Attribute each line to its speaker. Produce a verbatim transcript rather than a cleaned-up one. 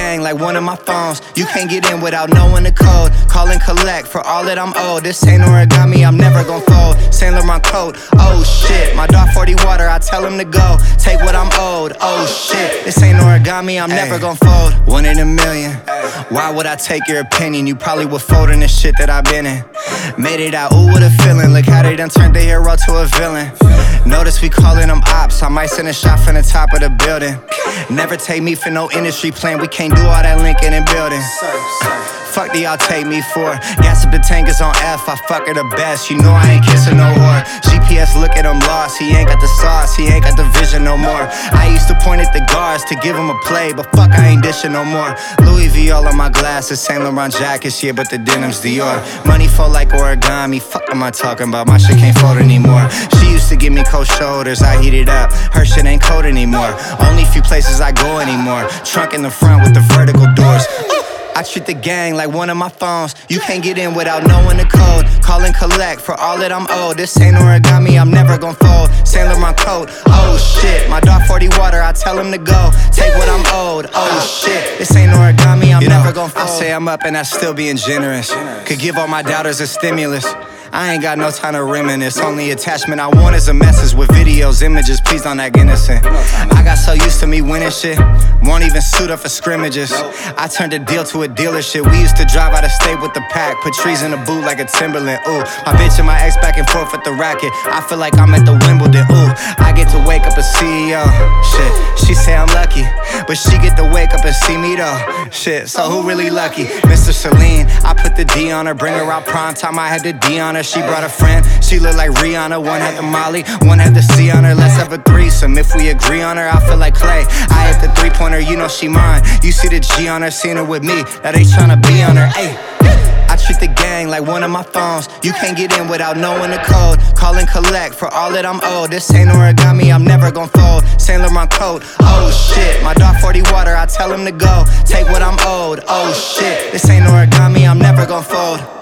Speaker 1: gang like one of my phones. You can't get in without knowing the code. Call and collect for all that I'm owed. This ain't origami, I'm never gon' fold. Saint Laurent coat, oh shit. My dog forty water, I tell him to go. Take what I'm owed, oh shit. This ain't origami, I'm never gon' fold. One in a million. Why would I take your opinion? You probably would fold in the shit that I've been in. Made it out, ooh, what a feeling. Look how they done turned the hero to a villain. Notice we calling them ops. I might send a shot from the top of the building. Never take me for no industry plan. We can't do all that linking and building. Fuck do y'all take me for? Gas up the tank is on F, I fuck her the best. You know I ain't kissing no whore. G P S look at him lost, he ain't got the sauce, he ain't got the vision no more. I used to point at the guards to give him a play, but fuck I ain't dishing no more. Louis V all on my glasses, Saint Laurent jackets, yeah, but the denim's Dior. Money fold like origami, fuck am I talking about? My shit can't fold anymore. She used to give me cold shoulders, I heat it up. Her shit ain't cold anymore. Only few places I go anymore. Trunk in the front with the vertical doors. I treat the gang like one of my phones. You can't get in without knowing the code. Call and collect for all that I'm owed. This ain't origami, I'm never gon' fold. Saint Laurent coat, oh shit. My dog forty water, I tell him to go. Take what I'm owed, oh shit. This ain't origami, I'm you never know, gon' fold. I say I'm up and I still being generous. Could give all my doubters a stimulus. I ain't got no time to reminisce. Only attachment I want is a message with videos, images. Please don't act innocent. I got so used to me winning shit, won't even suit up for scrimmages. I turned a deal to a dealership. We used to drive out of state with the pack, put trees in the boot like a Timberland. Ooh, my bitch and my ex back and forth with the racket. I feel like I'm at the Wimbledon. Ooh, I get to wake up a C E O. Shit, she say I'm lucky, but she get to wake up and see me though. Shit, so who really lucky? Mister Celine, I put the D on her, bring her out prime time. I had the D on her. She brought a friend, she look like Rihanna. One had the Molly, one had the C on her. Let's have a threesome, if we agree on her, I feel like Clay. I hit the three-pointer, you know she mine. You see the G on her, seen her with me. Now they tryna be on her, ayy. I treat the gang like one of my phones. You can't get in without knowing the code. Call and collect for all that I'm owed. This ain't origami, I'm never gon' fold. Saint Laurent coat, oh shit. My dog forty water, I tell him to go. Take what I'm owed, oh shit. This ain't origami, I'm never gon' fold.